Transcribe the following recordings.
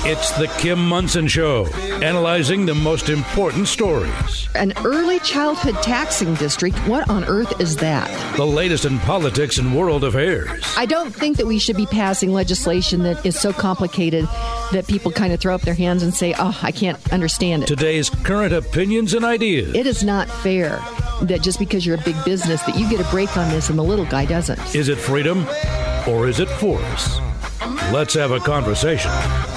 It's the Kim Monson Show, analyzing the most important stories. An early childhood taxing district, what on earth is that? The latest in politics and world affairs. I don't think that we should be passing legislation that is so complicated that people kind of throw up their hands and say, oh, I can't understand it. Today's current opinions and ideas. It is not fair that just because you're a big business that you get a break on this and the little guy doesn't. Is it freedom or is it force? Let's have a conversation.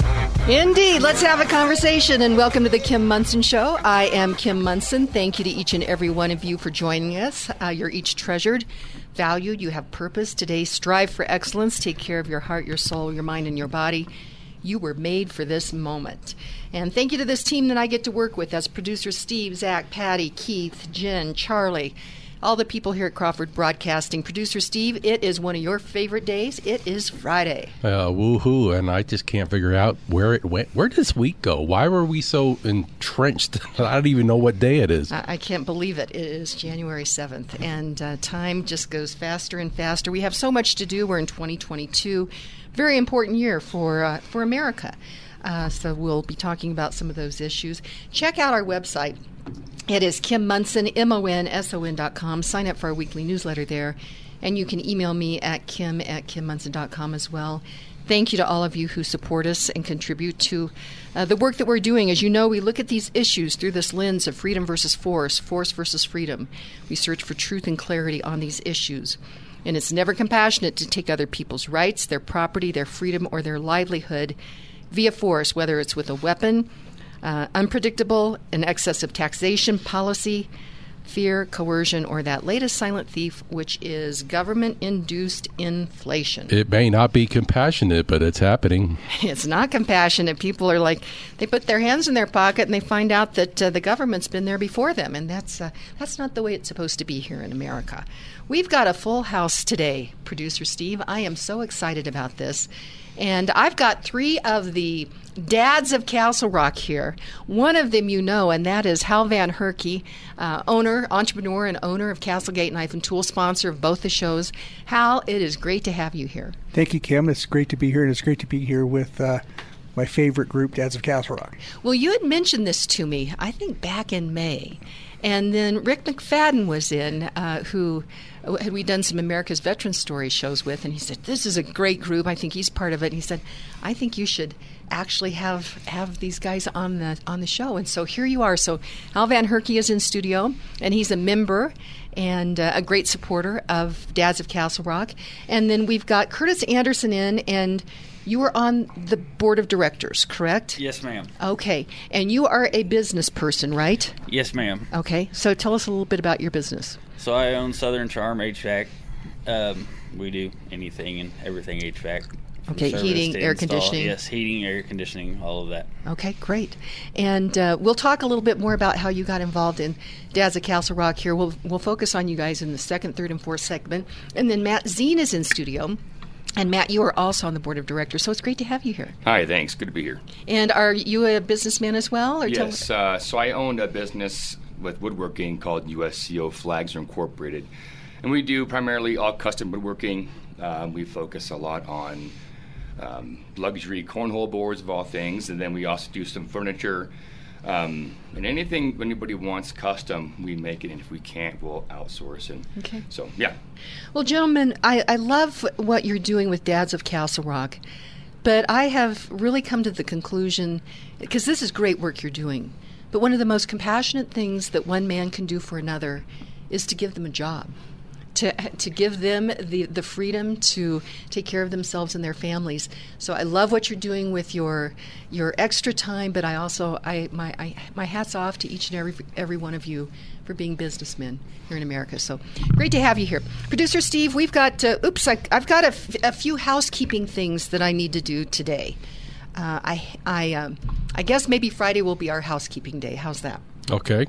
Indeed. Let's have a conversation, and welcome to the Kim Monson Show. I am Kim Monson. Thank you to each and every one of you for joining us. You're each treasured, valued. You have purpose. Today, strive for excellence. Take care of your heart, your soul, your mind, and your body. You were made for this moment. And thank you to this team that I get to work with. That's producer Steve, Zach, Patty, Keith, Jen, Charlie, all the people here at Crawford Broadcasting. Producer Steve, it is one of your favorite days. It is Friday. Woohoo, and I just can't figure out where it went. Where did this week go? Why were we so entrenched? I don't even know what day it is. I can't believe it. It is January 7th, and time just goes faster and faster. We have so much to do. We're in 2022. Very important year for America. So we'll be talking about some of those issues. Check out our website. It is Kim Monson, MONSON.com. Sign up for our weekly newsletter there. And you can email me at kim@kimmonson.com as well. Thank you to all of you who support us and contribute to the work that we're doing. As you know, we look at these issues through this lens of freedom versus force, force versus freedom. We search for truth and clarity on these issues. And it's never compassionate to take other people's rights, their property, their freedom, or their livelihood via force, whether it's with a weapon, unpredictable and excessive taxation policy, fear, coercion, or that latest silent thief, which is government-induced inflation. It may not be compassionate, but it's happening. It's not compassionate. People are like, they put their hands in their pocket and they find out that the government's been there before them, and that's not the way it's supposed to be here in America. We've got a full house today, Producer Steve. I am so excited about this. And I've got three of the dads of Castle Rock here. One of them you know, and that is Hal Van Herky, entrepreneur and owner of Castlegate Knife and Tool, sponsor of both the shows. Hal, it is great to have you here. Thank you, Kim. It's great to be here, and it's great to be here with my favorite group, Dads of Castle Rock. Well, you had mentioned this to me, I think, back in May. And then Rick McFadden was in, who had we done some America's Veteran Stories shows with, and he said, this is a great group. I think he's part of it. And he said, I think you should actually have these guys on the show. And so here you are. So Hal Van Herky is in studio, and he's a member and a great supporter of Dads of Castle Rock. And then we've got Curtis Anderson in, and you are on the board of directors, correct? Yes, ma'am. Okay. And you are a business person, right? Yes, ma'am. Okay. So tell us a little bit about your business. So I own Southern Charm HVAC. We do anything and everything HVAC. Okay, heating, air conditioning. Yes, heating, air conditioning, all of that. Okay, great. And we'll talk a little bit more about how you got involved in Dads of Castle Rock here. We'll focus on you guys in the second, third, and fourth segment. And then Matt Zine is in studio. And Matt, you are also on the board of directors, so it's great to have you here. Hi, thanks. Good to be here. And are you a businessman as well? Or yes. So I owned a business with woodworking called USCO Flags Incorporated. And we do primarily all custom woodworking. We focus a lot on luxury cornhole boards of all things. And then we also do some furniture. And anything anybody wants custom, we make it, and if we can't, we'll outsource. And okay. So, yeah. Well, gentlemen, I love what you're doing with Dads of Castle Rock, but I have really come to the conclusion, because this is great work you're doing, but one of the most compassionate things that one man can do for another is to give them a job. To give them the freedom to take care of themselves and their families. So I love what you're doing with your extra time, but my hat's off to each and every one of you for being businessmen here in America. So great to have you here. Producer Steve, we've got, I've got a few housekeeping things that I need to do today. I guess maybe Friday will be our housekeeping day. How's that? Okay.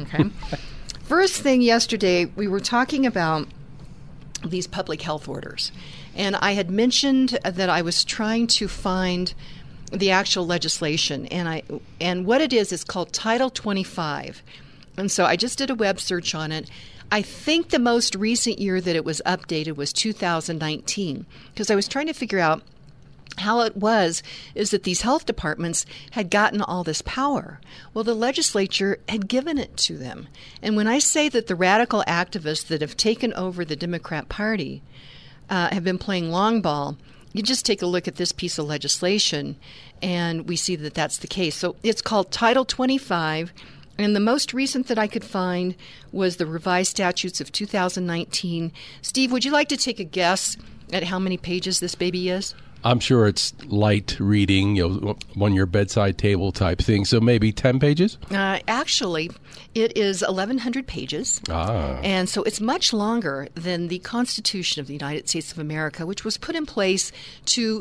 First thing yesterday, we were talking about these public health orders. And I had mentioned that I was trying to find the actual legislation. And what it is called Title 25. And so I just did a web search on it. I think the most recent year that it was updated was 2019, because I was trying to figure out how it is that these health departments had gotten all this power. Well, the legislature had given it to them. And when I say that the radical activists that have taken over the Democrat Party have been playing long ball, you just take a look at this piece of legislation, and we see that that's the case. So it's called Title 25, and the most recent that I could find was the revised statutes of 2019. Steve, would you like to take a guess at how many pages this baby is? I'm sure it's light reading, on your bedside table type thing. So maybe 10 pages? Actually, it is 1,100 pages. And so it's much longer than the Constitution of the United States of America, which was put in place to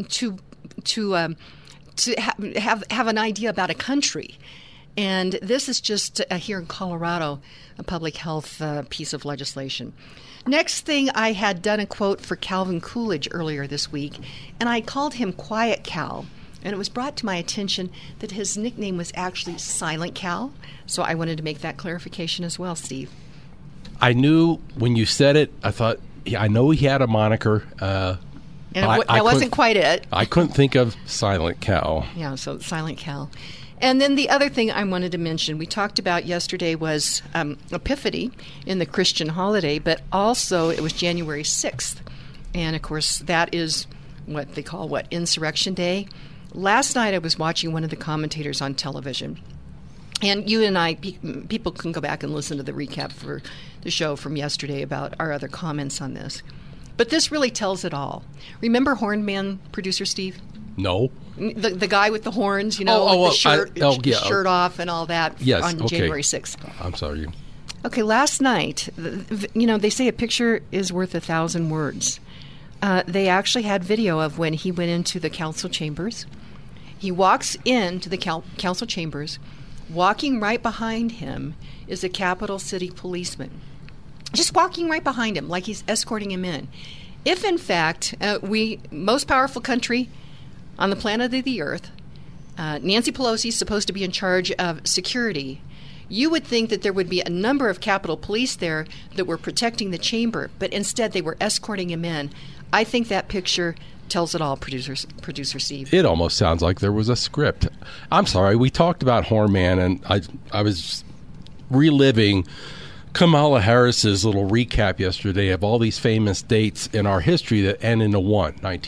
have an idea about a country. And this is just here in Colorado, a public health piece of legislation. Next thing, I had done a quote for Calvin Coolidge earlier this week, and I called him Quiet Cal. And it was brought to my attention that his nickname was actually Silent Cal. So I wanted to make that clarification as well, Steve. I knew when you said it, I thought, I know he had a moniker. And that wasn't quite it. I couldn't think of Silent Cal. Yeah, so Silent Cal. And then the other thing I wanted to mention, we talked about yesterday was Epiphany in the Christian holiday, but also it was January 6th. And, of course, that is what they call, Insurrection Day. Last night I was watching one of the commentators on television. And you and I, people can go back and listen to the recap for the show from yesterday about our other comments on this. But this really tells it all. Remember Horn Man, producer Steve? No. The guy with the horns, with the shirt off and all that on January 6th. I'm sorry. Okay, last night, they say a picture is worth 1,000 words. They actually had video of when he went into the council chambers. He walks into the council chambers. Walking right behind him is a capital city policeman. Just walking right behind him like he's escorting him in. If, in fact, most powerful country on the planet of the earth, Nancy Pelosi is supposed to be in charge of security, you would think that there would be a number of Capitol Police there that were protecting the chamber, but instead they were escorting him in. I think that picture tells it all, producer Steve. It almost sounds like there was a script. I'm sorry, we talked about Horn Man, and I was reliving Kamala Harris's little recap yesterday of all these famous dates in our history that end in a 1,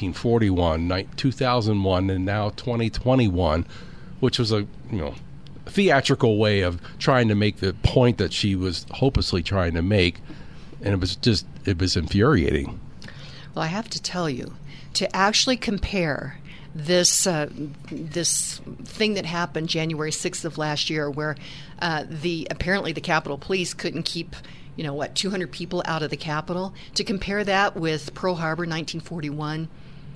1941, 2001, and now 2021, which was a theatrical way of trying to make the point that she was hopelessly trying to make, and it was infuriating. Well, I have to tell you, to actually compare this thing that happened January 6th of last year, where apparently the Capitol Police couldn't keep 200 people out of the Capitol, to compare that with Pearl Harbor 1941,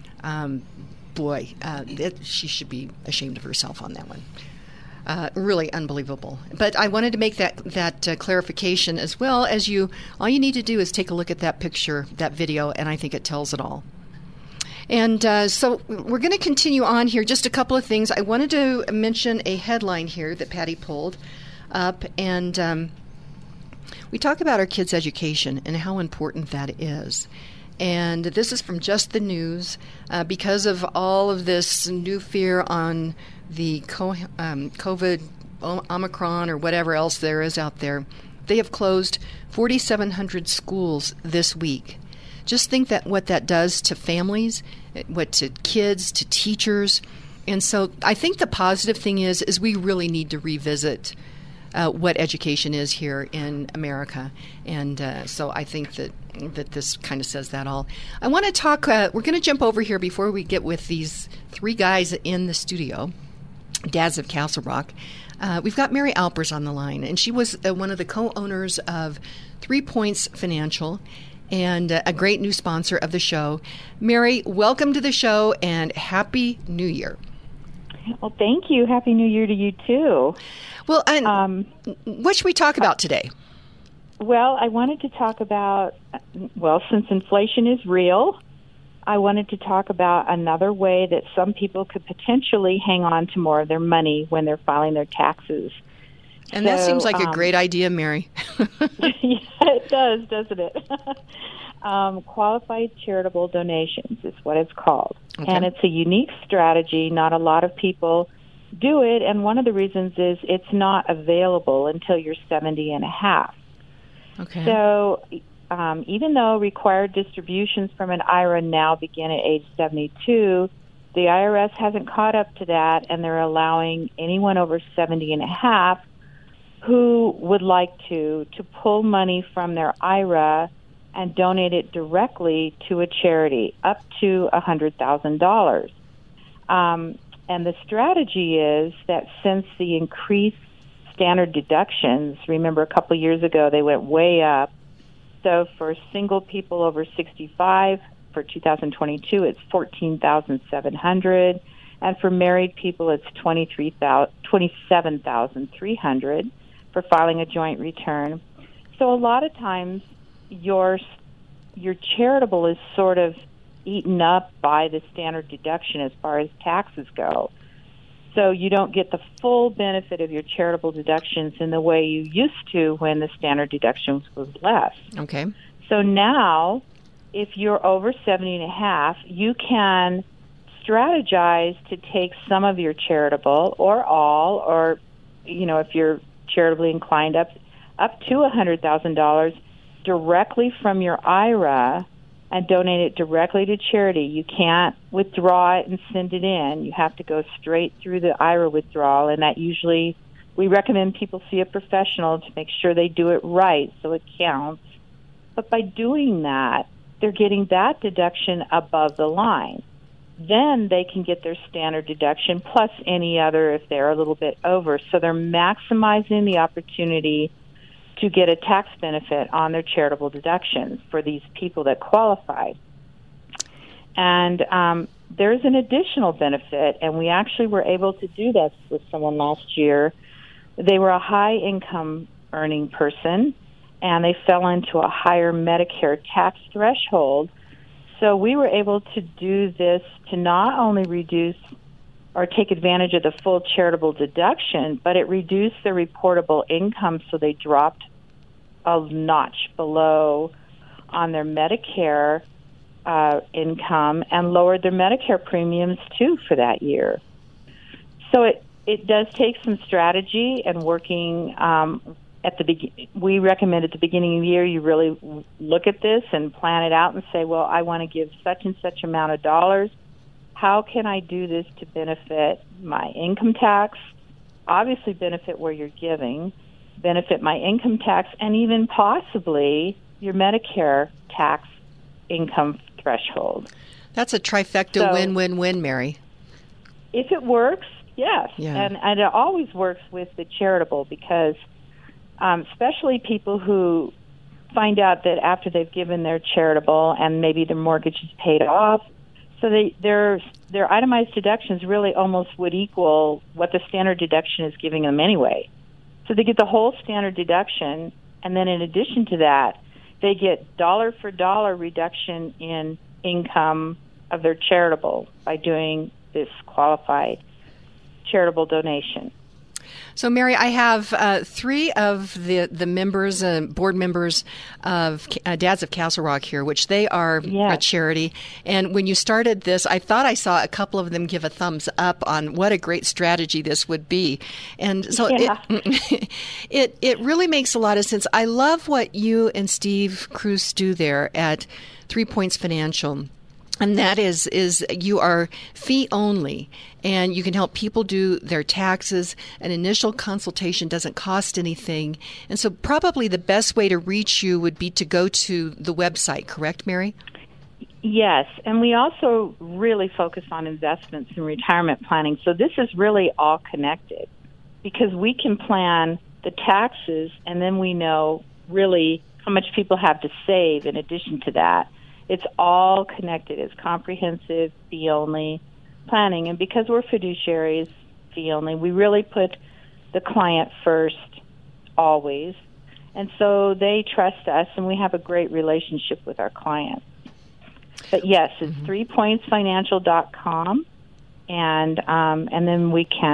she should be ashamed of herself on that one. Really unbelievable. But I wanted to make that clarification as well as all you need to do is take a look at that picture, that video, and I think it tells it all. And so we're going to continue on here. Just a couple of things. I wanted to mention a headline here that Patty pulled up, and we talk about our kids' education and how important that is. And this is from Just the News. Because of all of this new fear on the COVID, Omicron, or whatever else there is out there, they have closed 4,700 schools this week. Just think what that does to families, to kids, to teachers. And so I think the positive thing is we really need to revisit what education is here in America. And so I think that this kind of says that all. I want to talk, we're going to jump over here before we get with these three guys in the studio, Dads of Castle Rock. We've got Mary Alpers on the line, and she was one of the co-owners of 3 Points Financial, and a great new sponsor of the show. Mary, welcome to the show, and Happy New Year. Well, thank you. Happy New Year to you, too. Well, and what should we talk about today? Well, I wanted to talk about, since inflation is real, I wanted to talk about another way that some people could potentially hang on to more of their money when they're filing their taxes. And that seems like a great idea, Mary. Yeah, it does, doesn't it? Qualified charitable donations is what it's called. Okay. And it's a unique strategy. Not a lot of people do it, and one of the reasons is it's not available until you're 70 and a half. Okay. So even though required distributions from an IRA now begin at age 72, the IRS hasn't caught up to that, and they're allowing anyone over 70 and a half who would like to pull money from their IRA and donate it directly to a charity, up to $100,000. And the strategy is that since the increased standard deductions, remember a couple of years ago they went way up, so for single people over 65 for 2022 it's $14,700, and for married people it's $27,300 for filing a joint return. So a lot of times your charitable is sort of eaten up by the standard deduction as far as taxes go. So you don't get the full benefit of your charitable deductions in the way you used to when the standard deductions was less. Okay. So now, if you're over 70 and a half, you can strategize to take some of your charitable or all, or, if you're charitably inclined, up to $100,000 directly from your IRA and donate it directly to charity. You can't withdraw it and send it in. You have to go straight through the IRA withdrawal, and that usually we recommend people see a professional to make sure they do it right so it counts. But by doing that, they're getting that deduction above the line. Then they can get their standard deduction plus any other if they're a little bit over. So they're maximizing the opportunity to get a tax benefit on their charitable deductions for these people that qualify. And there's an additional benefit, and we actually were able to do this with someone last year. They were a high-income earning person, and they fell into a higher Medicare tax threshold. So we were able to do this to not only reduce or take advantage of the full charitable deduction, but it reduced their reportable income, so they dropped a notch below on their Medicare income and lowered their Medicare premiums, too, for that year. So it does take some strategy and working we recommend at the beginning of the year you really look at this and plan it out and say, well, I want to give such and such amount of dollars. How can I do this to benefit my income tax, obviously benefit where you're giving, benefit my income tax, and even possibly your Medicare tax income threshold? That's a trifecta win-win-win, Mary. If it works, yes. Yeah. And it always works with the charitable because especially people who find out that after they've given their charitable and maybe their mortgage is paid off, so their itemized deductions really almost would equal what the standard deduction is giving them anyway. So they get the whole standard deduction, and then in addition to that, they get dollar-for-dollar reduction in income of their charitable by doing this qualified charitable donation. So, Mary, I have three of the members, board members of Dads of Castle Rock here, which they are a charity. And when you started this, I thought I saw a couple of them give a thumbs up on what a great strategy this would be. And so it really makes a lot of sense. I love what you and Steve Cruz do there at 3 Points Financial. And that is you are fee only, and you can help people do their taxes. An initial consultation doesn't cost anything. And so probably the best way to reach you would be to go to the website, correct, Mary? Yes, and we also really focus on investments and retirement planning. So this is really all connected because we can plan the taxes, and then we know really how much people have to save in addition to that. It's all connected. It's comprehensive, fee-only planning. And because we're fiduciaries, fee-only, we really put the client first always. And so they trust us, and we have a great relationship with our clients. But, yes, it's 3pointsfinancial.com, and then we can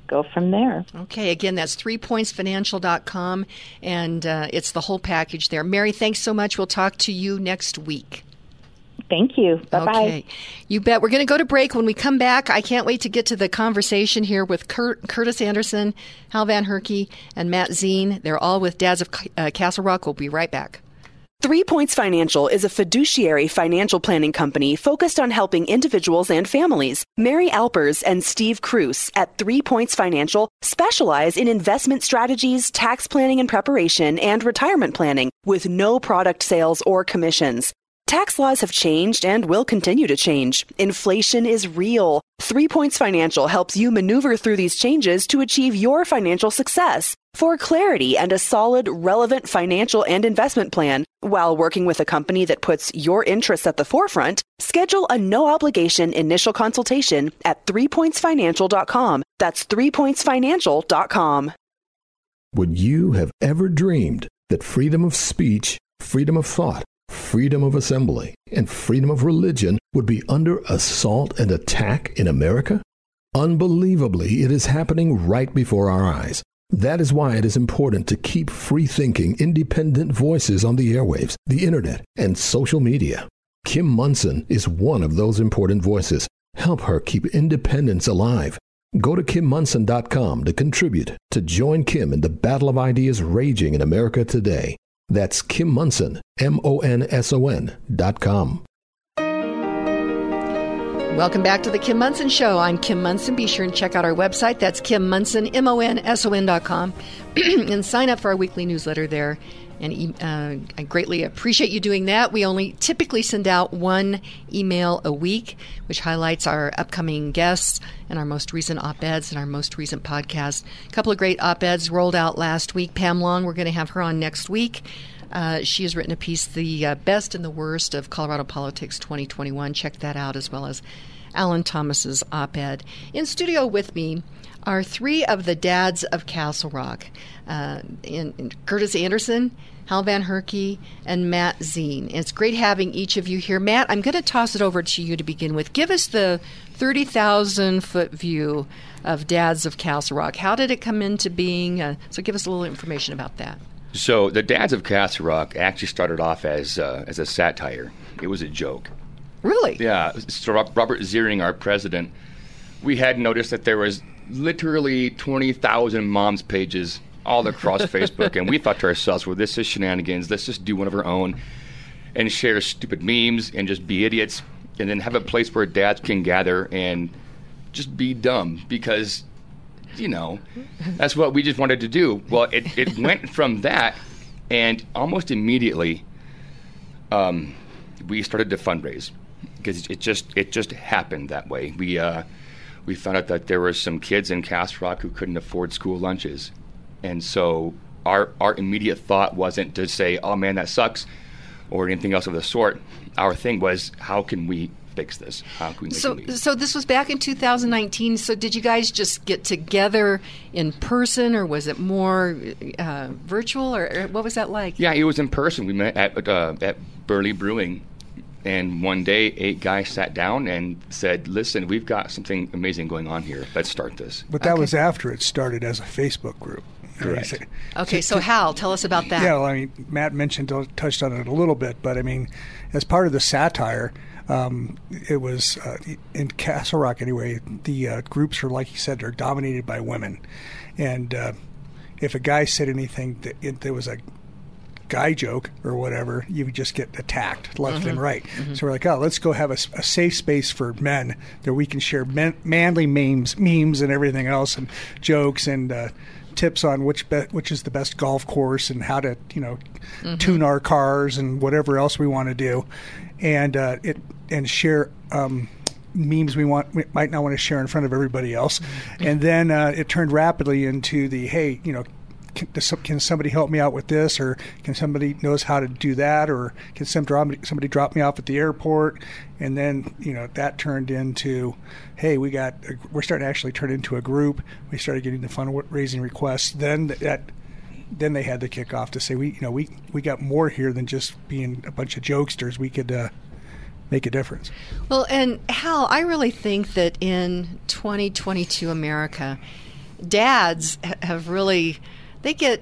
go from there. Okay, again, that's 3pointsfinancial.com, and it's the whole package there. Mary, thanks so much. We'll talk to you next week. Thank you. Bye-bye. Okay. You bet. We're going to go to break. When we come back, I can't wait to get to the conversation here with Curtis Anderson, Hal Van Herky, and Matt Zine. They're all with Dads of Castle Rock. We'll be right back. 3 Points Financial is a fiduciary financial planning company focused on helping individuals and families. Mary Alpers and Steve Cruz at 3 Points Financial specialize in investment strategies, tax planning and preparation, and retirement planning with no product sales or commissions. Tax laws have changed and will continue to change. Inflation is real. 3 Points Financial helps you maneuver through these changes to achieve your financial success. For clarity and a solid, relevant financial and investment plan, while working with a company that puts your interests at the forefront, schedule a no-obligation initial consultation at 3pointsfinancial.com. That's 3pointsfinancial.com. Would you have ever dreamed that freedom of speech, freedom of thought, freedom of assembly, and freedom of religion would be under assault and attack in America? Unbelievably, it is happening right before our eyes. That is why it is important to keep free-thinking, independent voices on the airwaves, the internet, and social media. Kim Monson is one of those important voices. Help her keep independence alive. Go to KimMonson.com to contribute, to join Kim in the battle of ideas raging in America today. That's Kim Monson, MONSON.com. Welcome back to the Kim Monson Show. I'm Kim Monson. Be sure and check out our website. That's Kim Monson, MONSON.com. And sign up for our weekly newsletter there. And I greatly appreciate you doing that. We only typically send out one email a week, which highlights our upcoming guests and our most recent op-eds and our most recent podcast. A couple of great op-eds rolled out last week. Pam Long, we're going to have her on next week. She has written a piece, The Best and the Worst of Colorado Politics 2021. Check that out, as well as Alan Thomas's op-ed. In studio with me are three of the dads of Castle Rock, Curtis Anderson, Hal Van Herky, and Matt Zine. It's great having each of you here. Matt, I'm going to toss it over to you to begin with. Give us the 30,000-foot view of Dads of Castle Rock. How did it come into being? So give us a little information about that. So the Dads of Castle Rock actually started off as a satire. It was a joke. Really? Yeah. So Robert Ziering, our president, we had noticed that there was literally 20,000 moms pages all across Facebook, and we thought to ourselves, well, this is shenanigans. Let's just do one of our own and share stupid memes and just be idiots, and then have a place where dads can gather and just be dumb, because, you know, that's what we just wanted to do. Well, it went from that, and almost immediately we started to fundraise, because it just happened that way. We found out that there were some kids in Castle Rock who couldn't afford school lunches. And so our immediate thought wasn't to say, oh, man, that sucks, or anything else of the sort. Our thing was, how can we fix this? How can we make it leave? So this was back in 2019. So did you guys just get together in person, or was it more virtual, or what was that like? Yeah, it was in person. We met at Burley Brewing. And one day, 8 guys sat down and said, listen, we've got something amazing going on here. Let's start this. But that was after it started as a Facebook group. Correct. Okay, so Hal, tell us about that. Yeah, well, I mean, Matt touched on it a little bit, but I mean, as part of the satire, it was in Castle Rock anyway, the groups are, like you said, they're dominated by women. And if a guy said anything that there was a guy joke or whatever, you would just get attacked left and right. So we're like, oh, let's go have a safe space for men that we can share manly memes and everything else, and jokes and tips on which is the best golf course and how to tune our cars and whatever else we want to do, and share memes we might not want to share in front of everybody else. And then it turned rapidly into the, hey, can somebody help me out with this, or can somebody knows how to do that, or can somebody drop me off at the airport? And then that turned into, hey, we're starting to actually turn into a group. We started getting the fundraising requests. Then they had the kickoff to say we got more here than just being a bunch of jokesters. We could make a difference. Well, and Hal, I really think that in 2022 America, dads have really, they get,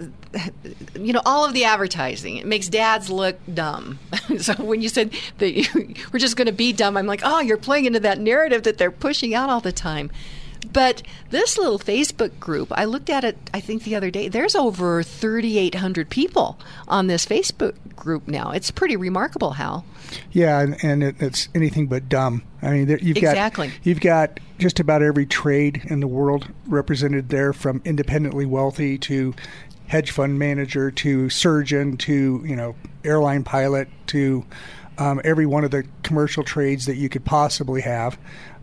all of the advertising. It makes dads look dumb. So when you said that we're just going to be dumb, I'm like, oh, you're playing into that narrative that they're pushing out all the time. But this little Facebook group, I looked at it, I think, the other day. There's over 3,800 people on this Facebook group now. It's pretty remarkable, Hal. Yeah, and it's anything but dumb. I mean, you've got just about every trade in the world represented there, from independently wealthy to hedge fund manager to surgeon to airline pilot to every one of the commercial trades that you could possibly have,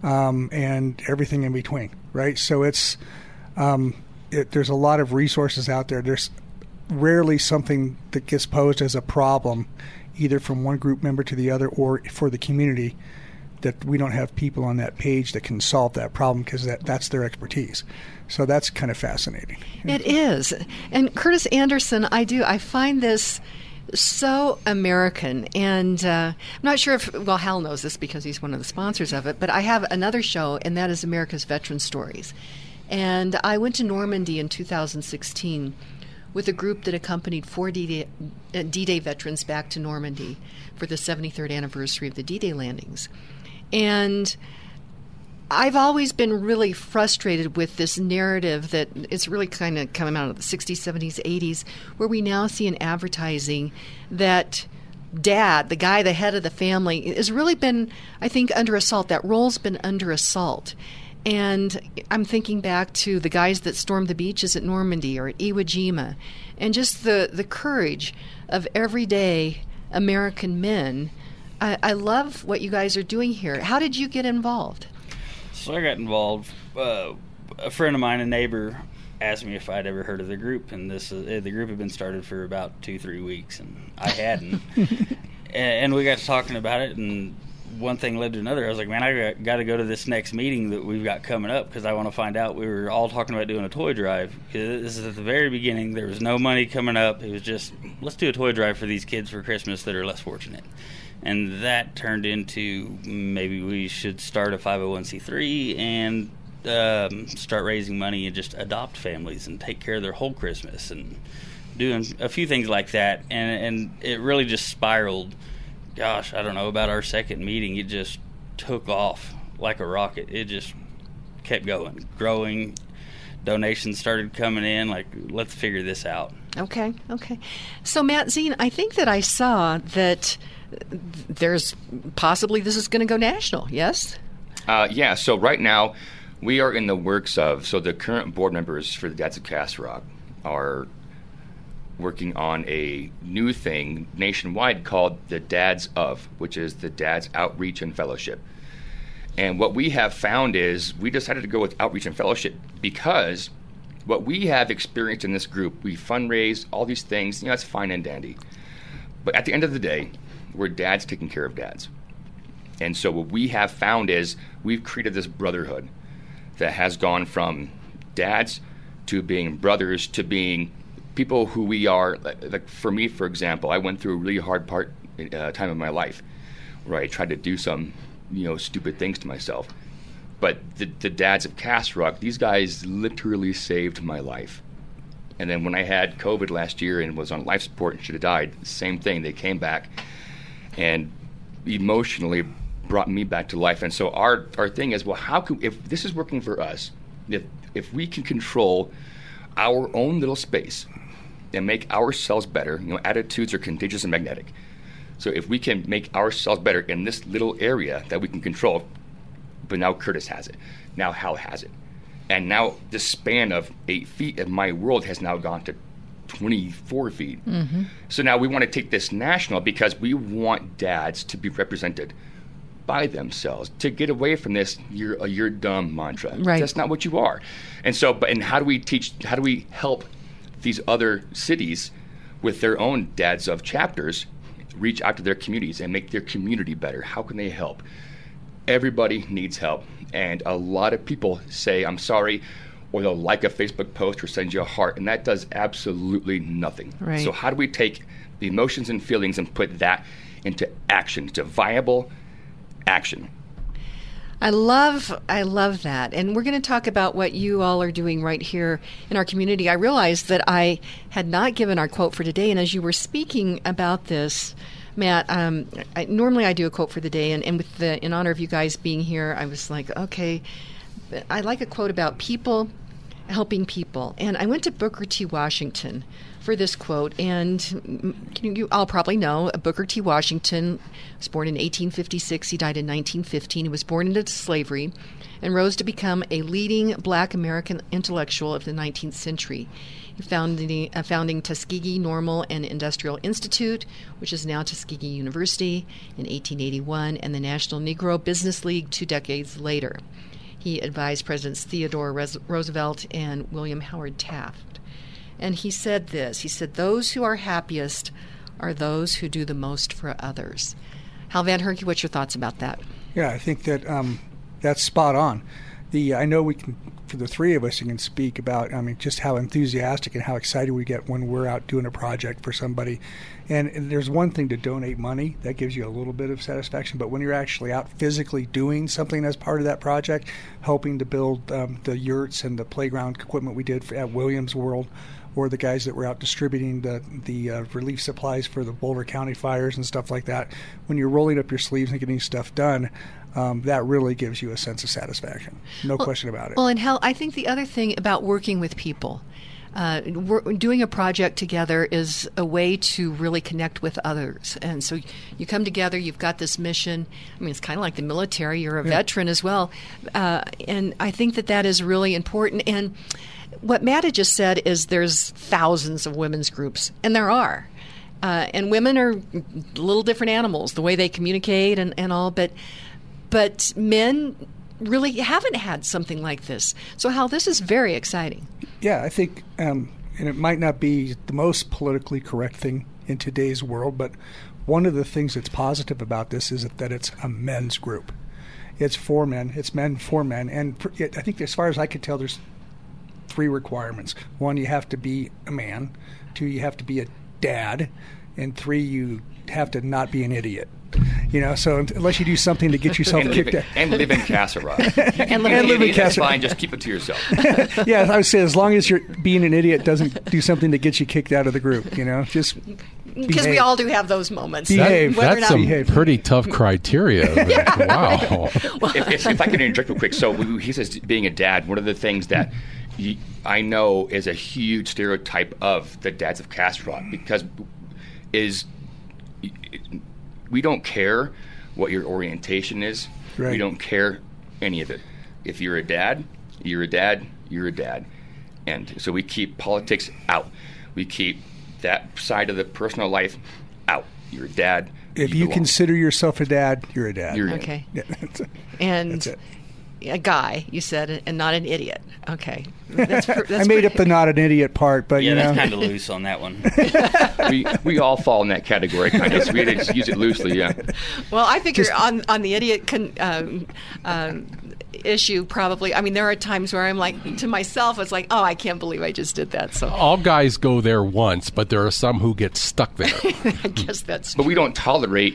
and everything in between, right? So it's there's a lot of resources out there. There's rarely something that gets posed as a problem, either from one group member to the other or for the community, that we don't have people on that page that can solve that problem, because that's their expertise. So that's kind of fascinating. It is. And Curtis Anderson, I find this so American, and I'm not sure if, Hal knows this because he's one of the sponsors of it, but I have another show, and that is America's Veteran Stories. And I went to Normandy in 2016 with a group that accompanied 4 D-Day veterans back to Normandy for the 73rd anniversary of the D-Day landings. And I've always been really frustrated with this narrative that it's really kind of coming out of the 60s, 70s, 80s, where we now see in advertising that dad, the guy, the head of the family, has really been, I think, under assault. That role's been under assault. And I'm thinking back to the guys that stormed the beaches at Normandy or at Iwo Jima, and just the courage of everyday American men. I love what you guys are doing here. How did you get involved? So I got involved. A friend of mine, a neighbor, asked me if I'd ever heard of the group, and the group had been started for about 2-3 weeks, and I hadn't. And we got to talking about it, and one thing led to another. I was like, man, I got to go to this next meeting that we've got coming up, because I want to find out. We were all talking about doing a toy drive. This is at the very beginning. There was no money coming up. It was just, let's do a toy drive for these kids for Christmas that are less fortunate. And that turned into maybe we should start a 501c3 and start raising money and just adopt families and take care of their whole Christmas, and doing a few things like that. And it really just spiraled. Gosh, I don't know, about our second meeting, it just took off like a rocket. It just kept going, growing. Donations started coming in, like, let's figure this out. Okay. So, Matt Zine, I think that I saw that there's possibly this is going to go national, yes? Yeah, so right now we are in the works of, so the current board members for the Dads of Castle Rock are working on a new thing nationwide called the Dads of, which is the Dads Outreach and Fellowship. And what we have found is we decided to go with Outreach and Fellowship because what we have experienced in this group, we fundraise, all these things, it's fine and dandy. But at the end of the day, we're dads taking care of dads. And so what we have found is we've created this brotherhood that has gone from dads to being brothers to being people who we are. Like for me, for example, I went through a really hard time of my life where I tried to do some, stupid things to myself. But the Dads of Castle Rock, these guys literally saved my life. And then when I had COVID last year and was on life support and should have died, same thing. They came back and emotionally brought me back to life. And so our thing is, well, if this is working for us, if we can control our own little space and make ourselves better, attitudes are contagious and magnetic. So if we can make ourselves better in this little area that we can control, but now Curtis has it, now Hal has it, and now the span of 8 feet of my world has now gone to 24 feet. Mm-hmm. So now we want to take this national because we want dads to be represented by themselves, to get away from this you're dumb mantra. Right. That's not what you are. And so, and how do we help these other cities with their own Dads of chapters reach out to their communities and make their community better? How can they help? Everybody needs help. And a lot of people say, I'm sorry, or they'll like a Facebook post or send you a heart, and that does absolutely nothing. Right. So how do we take the emotions and feelings and put that into action, to viable action? I love that. And we're going to talk about what you all are doing right here in our community. I realized that I had not given our quote for today. And as you were speaking about this, Matt, normally I do a quote for the day. And in honor of you guys being here, I was like, okay, I like a quote about people helping people. And I went to Booker T. Washington for this quote, and you all probably know Booker T. Washington was born in 1856. He died in 1915. He was born into slavery and rose to become a leading black American intellectual of the 19th century. He founding Tuskegee Normal and Industrial Institute, which is now Tuskegee University, in 1881, and the National Negro Business League 2 decades later. He advised Presidents Theodore Roosevelt and William Howard Taft. And he said this, he said, "Those who are happiest are those who do the most for others." Hal Van Herky, what's your thoughts about that? Yeah, I think that that's spot on. I know we can, for the three of us, you can speak about, just how enthusiastic and how excited we get when we're out doing a project for somebody. And there's one thing to donate money. That gives you a little bit of satisfaction. But when you're actually out physically doing something as part of that project, helping to build the yurts and the playground equipment we did at Williams World, or the guys that were out distributing the relief supplies for the Boulder County fires and stuff like that, when you're rolling up your sleeves and getting stuff done, that really gives you a sense of satisfaction. No question about it. Well, and Hal, I think the other thing about working with people, doing a project together is a way to really connect with others. And so you come together, you've got this mission. It's kind of like the military. You're a veteran as well. And I think that is really important. And what Matt had just said is there's thousands of women's groups, and there are. And women are little different animals, the way they communicate and all, but men really haven't had something like this. So, Hal, this is very exciting. Yeah, I think, and it might not be the most politically correct thing in today's world, but one of the things that's positive about this is that it's a men's group. It's for men. It's men for men. And I think as far as I could tell, there's 3 requirements. 1, you have to be a man. 2, you have to be a dad. And 3, you have to not be an idiot. So unless you do something to get yourself kicked out. And live in Castle Rock. and live in Castle Rock. Fine, just keep it to yourself. Yeah, I would say as long as you're being an idiot doesn't do something to get you kicked out of the group, just because we all do have those moments. Behave. That's some pretty tough criteria. Wow. If I can interject real quick. So he says being a dad, one of the things that I know is a huge stereotype of the dads of Castle Rock, because we don't care what your orientation is. Right. We don't care any of it. If you're a dad, you're a dad, you're a dad. And so we keep politics out. We keep that side of the personal life out. You're a dad. If you consider yourself a dad, you're a dad. Okay. Yeah, and that's it. A guy, you said, and not an idiot. Okay. That's I made up the not an idiot part, but that's kind of loose on that one. we all fall in that category, kind of. So we just use it loosely, yeah. Well, I figure on the idiot issue, probably. There are times where I'm like, to myself, it's like, oh, I can't believe I just did that. So all guys go there once, but there are some who get stuck there. I guess that's true. But we don't tolerate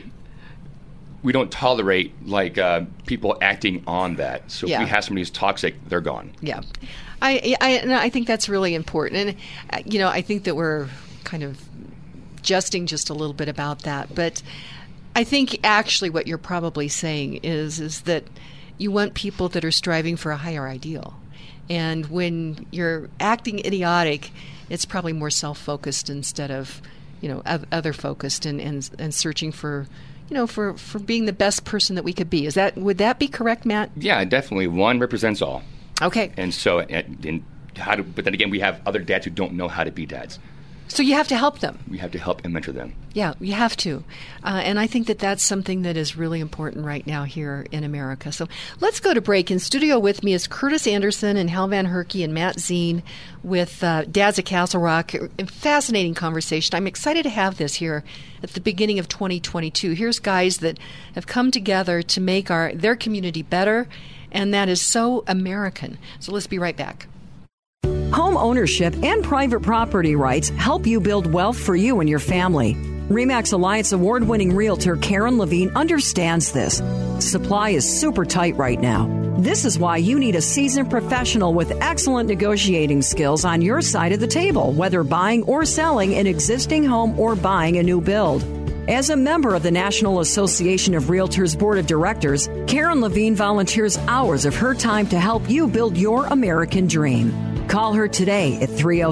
people acting on that. So if we have somebody who's toxic, they're gone. Yeah. I think that's really important. And, I think that we're kind of jesting just a little bit about that. But I think actually what you're probably saying is that you want people that are striving for a higher ideal. And when you're acting idiotic, it's probably more self-focused instead of, other-focused and searching for for being the best person that we could be. Would that be correct, Matt? Yeah, definitely. One represents all. Okay. And so, but then again, we have other dads who don't know how to be dads. So you have to help them. We have to help and mentor them. Yeah, you have to. And I think that's something that is really important right now here in America. So let's go to break. In studio with me is Curtis Anderson and Hal Van Herky and Matt Zine with Dads at Castle Rock. A fascinating conversation. I'm excited to have this here at the beginning of 2022. Here's guys that have come together to make their community better, and that is so American. So let's be right back. Home ownership and private property rights help you build wealth for you and your family. RE/MAX Alliance award-winning realtor Karen Levine understands this. Supply is super tight right now. This is why you need a seasoned professional with excellent negotiating skills on your side of the table, whether buying or selling an existing home or buying a new build. As a member of the National Association of Realtors Board of Directors, Karen Levine volunteers hours of her time to help you build your American dream. Call her today at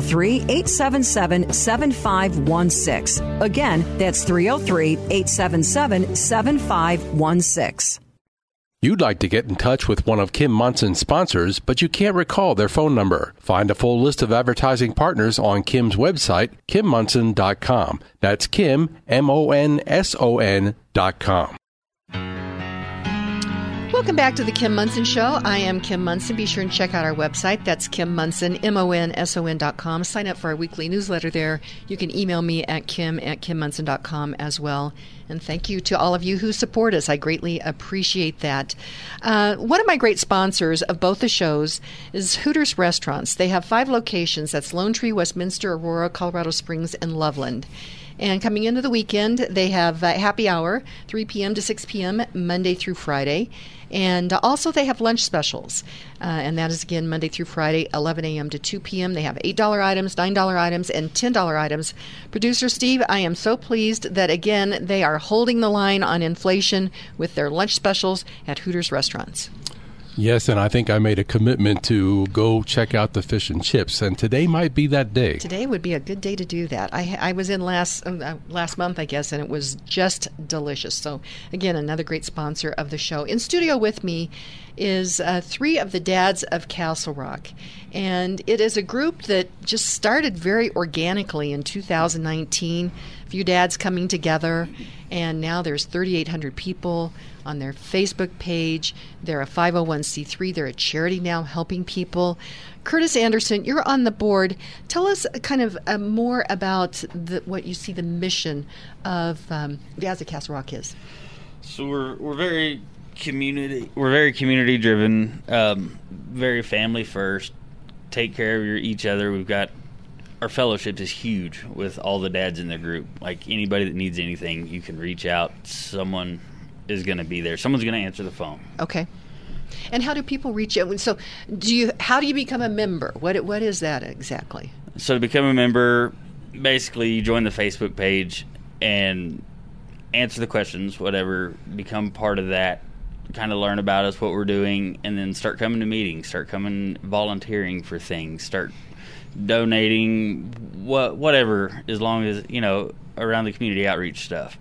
303-877-7516. Again, that's 303-877-7516. You'd like to get in touch with one of Kim Munson's sponsors, but you can't recall their phone number. Find a full list of advertising partners on Kim's website, KimMunson.com. That's Kim, MONSON.com. Welcome back to the Kim Munson Show. I am Kim Munson. Be sure and check out our website. That's Kim Munson, MONSON.com. Sign up for our weekly newsletter there. You can email me at kim@KimMunson.com as well. And thank you to all of you who support us. I greatly appreciate that. One of my great sponsors of both the shows is Hooters Restaurants. They have 5 locations. That's Lone Tree, Westminster, Aurora, Colorado Springs, and Loveland. And coming into the weekend, they have happy hour, 3 p.m. to 6 p.m., Monday through Friday. And also they have lunch specials. And that is, again, Monday through Friday, 11 a.m. to 2 p.m. They have $8 items, $9 items, and $10 items. Producer Steve, I am so pleased that, again, they are holding the line on inflation with their lunch specials at Hooters Restaurants. Yes, and I think I made a commitment to go check out the fish and chips, and today might be that day. Today would be a good day to do that. I was in last month, I guess, and it was just delicious. So, again, another great sponsor of the show. In studio with me is 3 of the dads of Castle Rock, and it is a group that just started very organically in 2019. A few dads coming together, and now there's 3,800 people on their Facebook page. They're a 501c3. They're a charity now helping people. Curtis Anderson, you're on the board. Tell us kind of more about what you see the mission of Dads of Castle Rock is. So we're very community driven, very family first. Take care of each other. We've got our fellowship is huge with all the dads in the group. Like anybody that needs anything, you can reach out. Someone is going to be there. Someone's going to answer the phone. Okay. And how do people reach out? So, how do you become a member? What is that exactly? So to become a member, basically you join the Facebook page and answer the questions, whatever, become part of that, kind of learn about us, what we're doing, and then start coming to meetings, start coming volunteering for things, start donating, whatever, as long as, around the community outreach stuff.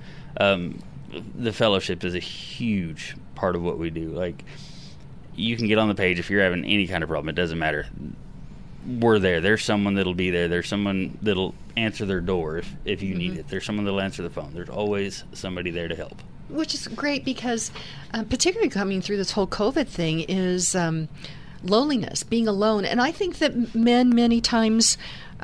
The fellowship is a huge part of what we do. Like, you can get on the page if you're having any kind of problem. It doesn't matter. We're there. There's someone that'll be there. There's someone that'll answer their door if you need it. There's someone that'll answer the phone. There's always somebody there to help. Which is great because, particularly coming through this whole COVID thing, is loneliness, being alone. And I think that men many times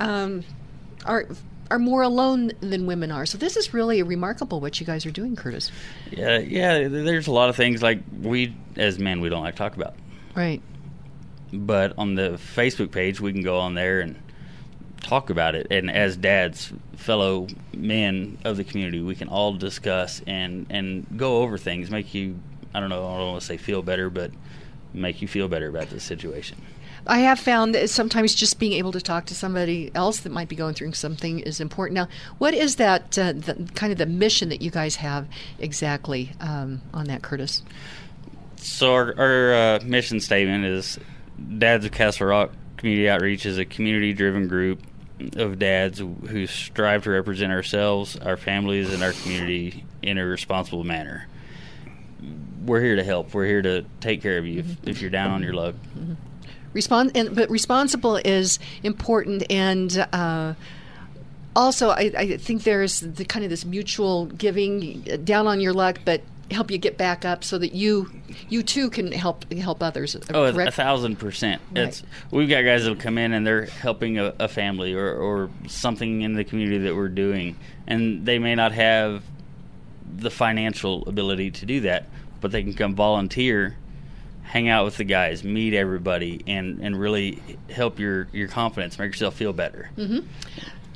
are more alone than women are. So this is really remarkable what you guys are doing, Curtis. Yeah. There's a lot of things like we, as men, we don't like to talk about. Right. But on the Facebook page, we can go on there and talk about it. And as dads, fellow men of the community, we can all discuss and go over things, make you, I don't want to say feel better, but make you feel better about the situation. I have found that sometimes just being able to talk to somebody else that might be going through something is important. Now, what is that kind of the mission that you guys have exactly on that, Curtis? So our mission statement is Dads of Castle Rock Community Outreach is a community-driven group of dads who strive to represent ourselves, our families, and our community in a responsible manner. We're here to help. We're here to take care of you if you're down on your luck. Mm-hmm. But responsible is important, and also I think there's the kind of this mutual giving, down on your luck, but help you get back up so that you too can help others. Oh, correct? 1,000%. Right. We've got guys that come in and they're helping a family or something in the community that we're doing, and they may not have the financial ability to do that, but they can come volunteer, hang out with the guys, meet everybody, and really help your confidence, make yourself feel better. Mm-hmm.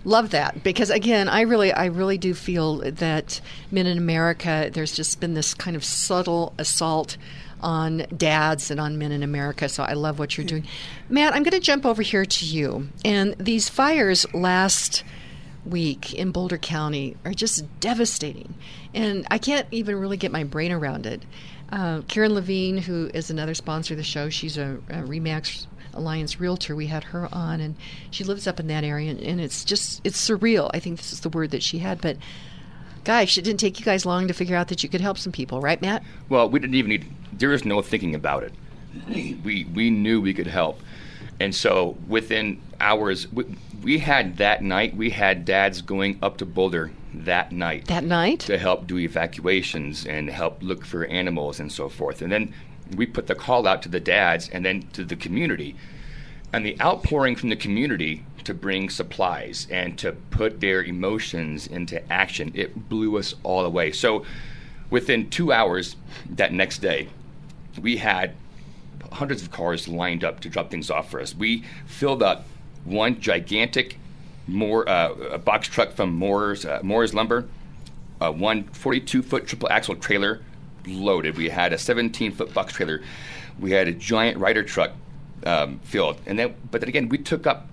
Love that, because again, I really do feel that men in America, there's just been this kind of subtle assault on dads and on men in America. So I love what you're doing. Matt, I'm going to jump over here to you. And these fires last week in Boulder County are just devastating. And I can't even really get my brain around it. Karen Levine, who is another sponsor of the show, she's a RE/MAX Alliance realtor. We had her on, and she lives up in that area, and it's surreal. I think this is the word that she had, but gosh, it didn't take you guys long to figure out that you could help some people, right, Matt? Well, we didn't even need, there was no thinking about it. We knew we could help. And so within hours, we had that night, we had dads going up to Boulder that night. That night? To help do evacuations and help look for animals and so forth. And then we put the call out to the dads and then to the community. And the outpouring from the community to bring supplies and to put their emotions into action, it blew us all away. So within 2 hours that next day, we had hundreds of cars lined up to drop things off for us. We filled up one gigantic a box truck from Moore's Lumber, one 42-foot triple axle trailer loaded. We had a 17-foot box trailer. We had a giant Ryder truck filled, but then again, we took up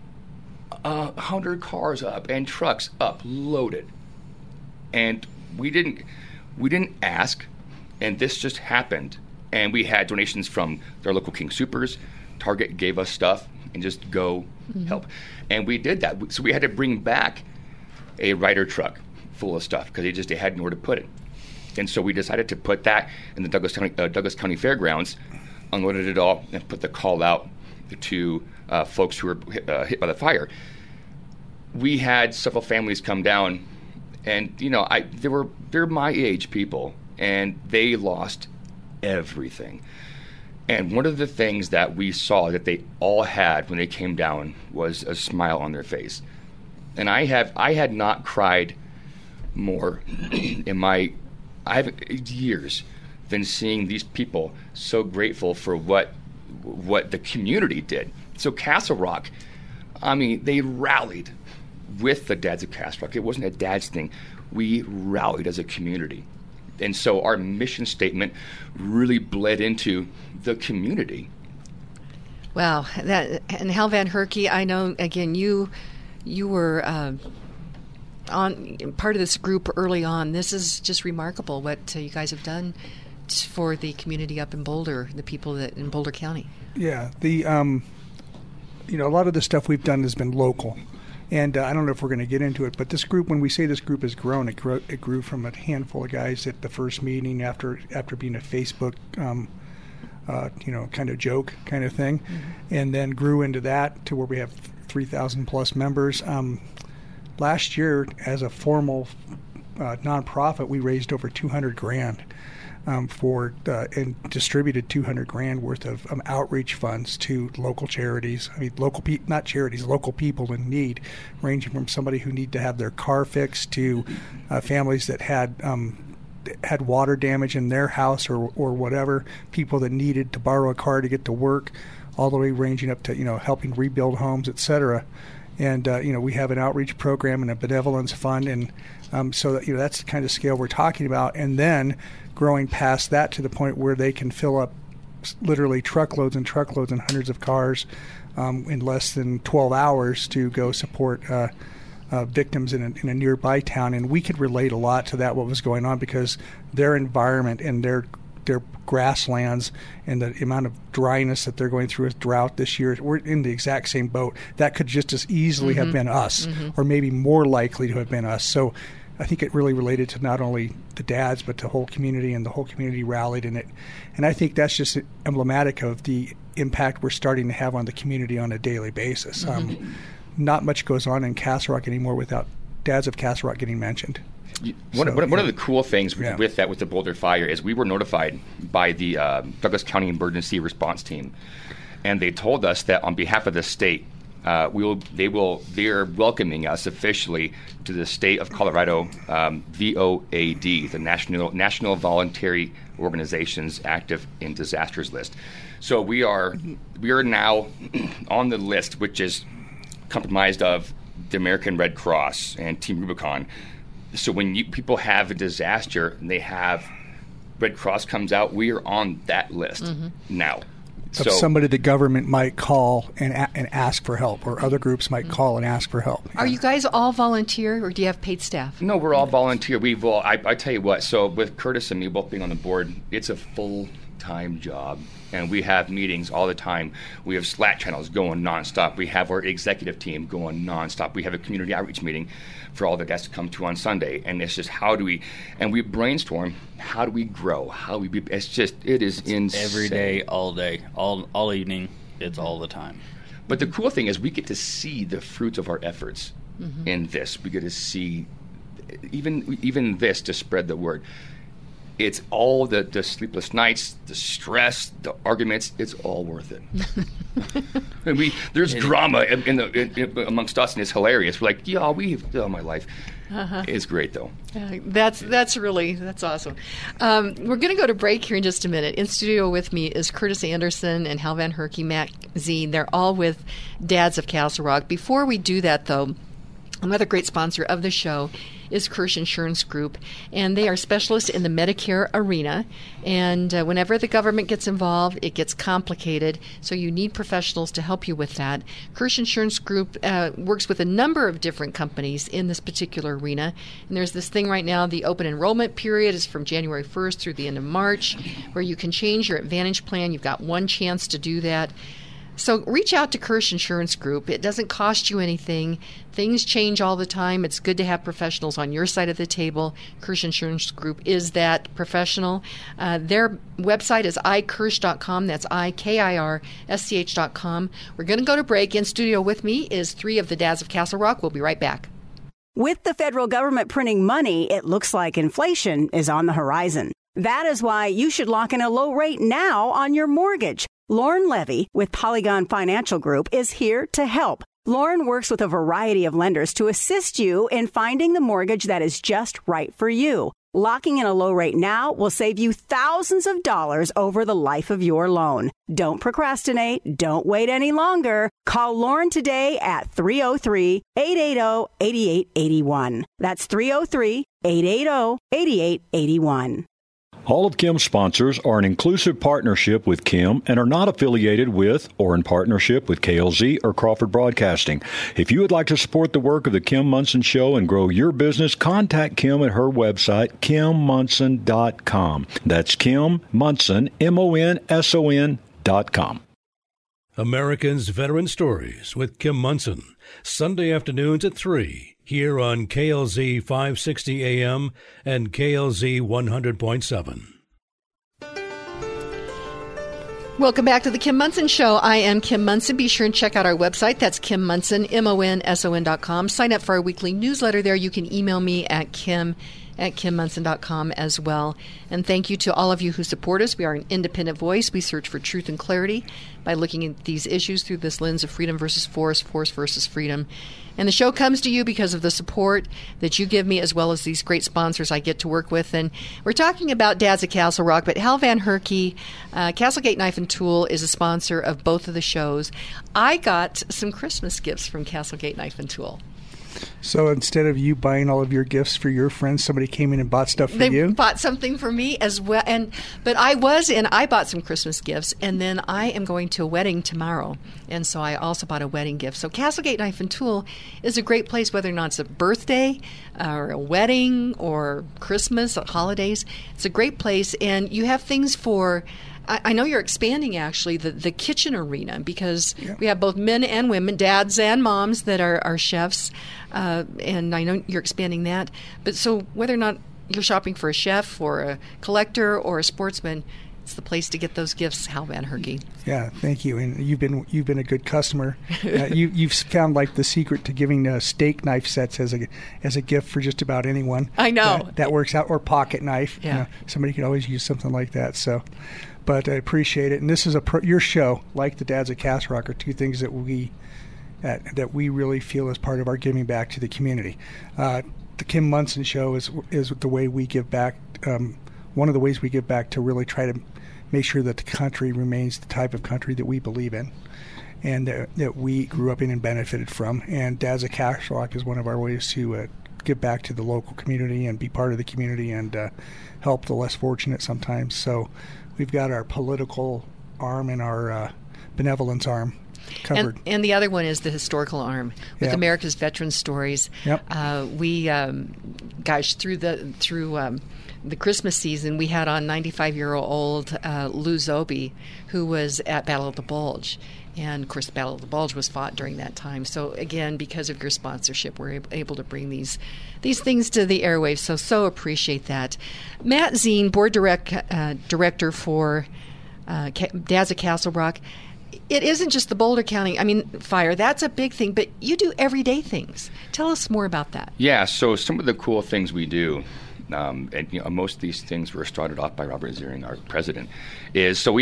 100 cars up and trucks up loaded, and we didn't ask, and this just happened. And we had donations from their local King Soopers. Target gave us stuff and just go help. And we did that. So we had to bring back a Ryder truck full of stuff because they had nowhere to put it. And so we decided to put that in the Douglas County Fairgrounds, unloaded it all, and put the call out to folks who were hit by the fire. We had several families come down, and they're my age people, and they lost everything. And one of the things that we saw that they all had when they came down was a smile on their face. And I had not cried more in years than seeing these people so grateful for what the community did. So Castle Rock, they rallied with the dads of Castle Rock. It wasn't a dad's thing. We rallied as a community. And so our mission statement really bled into the community. Wow. And Hal Van Herky, I know, again, you were on part of this group early on. This is just remarkable what you guys have done for the community up in Boulder, the people in Boulder County. Yeah. A lot of the stuff we've done has been local. And I don't know if we're going to get into it, but this group, when we say this group has grown, it grew from a handful of guys at the first meeting after being a Facebook, kind of joke kind of thing, and then grew into that to where we have 3,000 plus members. Last year, as a formal nonprofit, we raised over $200,000 and distributed $200,000 worth of outreach funds to local charities. Local people in need, ranging from somebody who need to have their car fixed to families that had water damage in their house or whatever, people that needed to borrow a car to get to work, all the way ranging up to helping rebuild homes, etc. And we have an outreach program and a benevolence fund, and so that's the kind of scale we're talking about. And then growing past that to the point where they can fill up literally truckloads and truckloads and hundreds of cars in less than 12 hours to go support victims in a nearby town. And we could relate a lot to that, what was going on, because their environment and their grasslands and the amount of dryness that they're going through with drought this year, we're in the exact same boat. That could just as easily have been us, or maybe more likely to have been us. So I think it really related to not only the dads, but the whole community, and the whole community rallied in it. And I think that's just emblematic of the impact we're starting to have on the community on a daily basis. Not much goes on in Castle Rock anymore without dads of Castle Rock getting mentioned. One of the cool things with the Boulder fire is we were notified by the Douglas County Emergency Response Team, and they told us that on behalf of the state, they're welcoming us officially to the state of Colorado VOAD, the National Voluntary Organizations Active in Disasters list. So we are now on the list, which is comprised of the American Red Cross and Team Rubicon. So when people have a disaster and they have Red Cross comes out, we are on that list now. Of somebody the government might call and ask for help, or other groups might call and ask for help. Are you guys all volunteer, or do you have paid staff? No, we're all volunteer. I tell you what, so with Curtis and me both being on the board, it's a full-time job. And we have meetings all the time. We have Slack channels going nonstop. We have our executive team going nonstop. We have a community outreach meeting for all the guests to come to on Sunday. And it's just and we brainstorm, how do we grow? It is insane. Every day, all day, all evening, it's all the time. But the cool thing is we get to see the fruits of our efforts in this. We get to see even this to spread the word. It's all the sleepless nights, the stress, the arguments. It's all worth it. And there's drama amongst us, and it's hilarious. We're like, my life. It's great, though. That's awesome. We're going to go to break here in just a minute. In studio with me is Curtis Anderson and Hal Van Herky, Matt Zine. They're all with Dads of Castle Rock. Before we do that, though, another great sponsor of the show is Kirsch Insurance Group, and they are specialists in the Medicare arena. And whenever the government gets involved, it gets complicated, so you need professionals to help you with that. Kirsch Insurance Group works with a number of different companies in this particular arena. And there's this thing right now, the open enrollment period is from January 1st through the end of March, where you can change your Advantage plan. You've got one chance to do that. So reach out to Kirsch Insurance Group. It doesn't cost you anything. Things change all the time. It's good to have professionals on your side of the table. Kirsch Insurance Group is that professional. Their website is ikirsch.com. That's IKIRSCH.com. We're going to go to break. In studio with me is 3 of the Dads of Castle Rock. We'll be right back. With the federal government printing money, it looks like inflation is on the horizon. That is why you should lock in a low rate now on your mortgage. Lauren Levy with Polygon Financial Group is here to help. Lauren works with a variety of lenders to assist you in finding the mortgage that is just right for you. Locking in a low rate now will save you thousands of dollars over the life of your loan. Don't procrastinate. Don't wait any longer. Call Lauren today at 303-880-8881. That's 303-880-8881. All of Kim's sponsors are an inclusive partnership with Kim and are not affiliated with or in partnership with KLZ or Crawford Broadcasting. If you would like to support the work of the Kim Monson Show and grow your business, contact Kim at her website, KimMonson.com. That's Kim Monson, MONSON.com. Americans Veteran Stories with Kim Monson, Sunday afternoons at 3. Here on KLZ 560 AM and KLZ 100.7. Welcome back to the Kim Monson Show. I am Kim Monson. Be sure and check out our website. That's Kim Monson, MONSON.com. Sign up for our weekly newsletter there. You can email me at kim@kimmonson.com as well. And thank you to all of you who support us. We are an independent voice. We search for truth and clarity by looking at these issues through this lens of freedom versus force, force versus freedom. And the show comes to you because of the support that you give me, as well as these great sponsors I get to work with. And we're talking about Dads at Castle Rock, but Hal Van Herky, Castlegate Knife and Tool, is a sponsor of both of the shows. I got some Christmas gifts from Castlegate Knife and Tool. So instead of you buying all of your gifts for your friends, somebody came in and bought stuff for you? They bought something for me as well. But I bought some Christmas gifts, and then I am going to a wedding tomorrow. And so I also bought a wedding gift. So Castlegate Knife and Tool is a great place, whether or not it's a birthday or a wedding or Christmas or holidays. It's a great place, and you have things for... I know you're expanding, actually, the kitchen arena, because we have both men and women, dads and moms that are chefs, and I know you're expanding that. But so whether or not you're shopping for a chef or a collector or a sportsman, it's the place to get those gifts, Hal Van Herky. Yeah, thank you. And you've been a good customer. You've found like the secret to giving steak knife sets as a gift for just about anyone. I know that works out, or pocket knife. Yeah, somebody could always use something like that. So. But I appreciate it, and this is your show, like the Dads at Castle Rock, are two things that we really feel as part of our giving back to the community. The Kim Monson Show is the way we give back. one of the ways we give back to really try to make sure that the country remains the type of country that we believe in and that we grew up in and benefited from. And Dads of Castle Rock is one of our ways to give back to the local community and be part of the community and help the less fortunate sometimes. So we've got our political arm and our benevolence arm covered. And the other one is the historical arm with America's Veteran Stories. Yep. Through the Christmas season, we had on 95-year-old Lou Zobe, who was at Battle of the Bulge. And, of course, Battle of the Bulge was fought during that time. So, again, because of your sponsorship, we're able to bring these things to the airwaves. So appreciate that. Matt Zine, Board Director for Dads of Castle Rock. It isn't just the Boulder County, fire. That's a big thing, but you do everyday things. Tell us more about that. Yeah, so some of the cool things we do, and most of these things were started off by Robert Ziering, our president, is so we